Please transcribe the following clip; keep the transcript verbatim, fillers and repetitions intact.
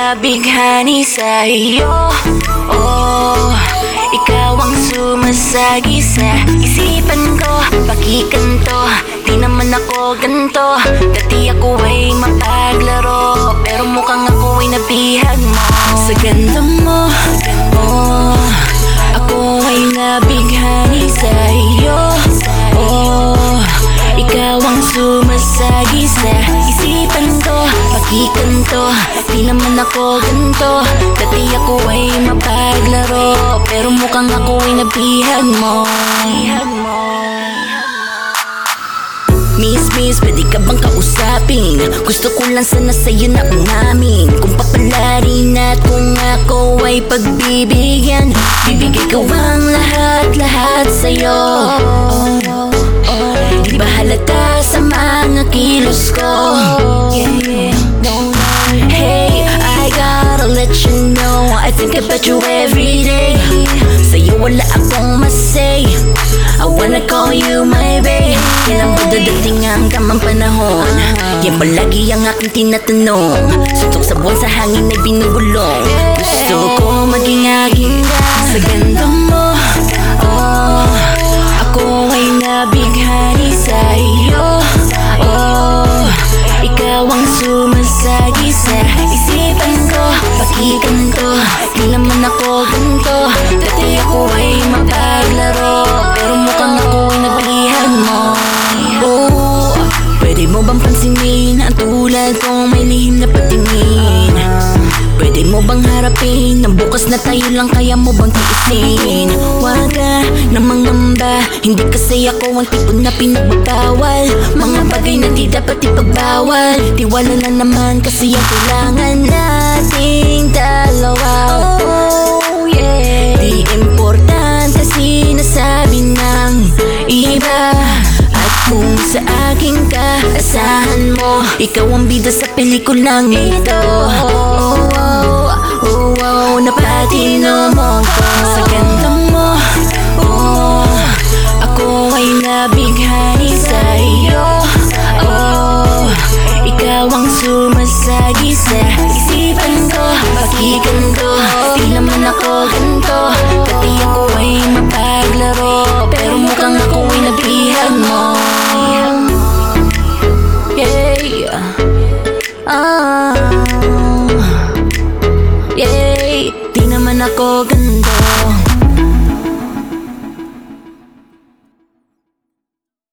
nabighani sa iyo. Oh, ikaw ang sumasagi sa isipan ko. Pakikanto, di naman ako ganto. Dati ako ay mapaglaro, pero mukhang ako ay nabihag mo. Sa ganda mo, oh, ako ay nabighani sa iyo. Oh, ikaw ang sumasagi sa isipan ko. Pakikanto, di naman ako ganto. Dati ako ay mapaglaro, pero mukhang ako ay nabihag mo. Miss, miss, pwede ka bang kausapin? Gusto ko lang sana sa'yo na umamin. Kung papalarin at kung ako ay pagbibigyan, bibigay ko ang lahat-lahat sa'yo. Oh, oh, oh. Di ba halata sa mga kilos ko? Yeah, no, no. Hey, I gotta let you know, I think about you every day. Sa'yo wala akong masay, I wanna call you my babe. Kailan ba dadating ang tamang panahon? Yan palagi ang aking tinatanong. Suntok sa buwan sa hangin ay binubulong. Gusto ko maging aging ka. Sa ganda mo, oh, ako ay nabighani sa iyo. Oh, ikaw ang sumasagi sa isipan ko. Pakikanto, di naman ako ganto. Dati ako ay mapaglaro, pero mukhang ako ay nabihag mo. Oh, pwede mo bang pansinin ang tulad kong may lihim na patingin? Pwede mo bang harapin ang bukas na tayo lang, kaya mo bang tiisin? Huwag ka na mangamba, hindi kasi ako ang tipo na pinagbabawal. Mga bagay na di dapat ipagbawal. Tiwala na naman kasi ang kailangan nating dalawa. Oh yeah, di importante sinasabi ng iba. At kung sa akin ka, asahan mo, ikaw ang bida sa pelikulang ito. Oh, oh, oh, oh, napatino mo ko. Sa ganda mo, oh, ako ay nabighani sa iyo. Oh, ikaw ang sumasagi sa isipan ko. Pakikanto, di naman ako ganto. Dati ako ay mapaglaro, pero mukhang ako ay nabihag mo. Yeah, ah, yeah, di naman ako ganto.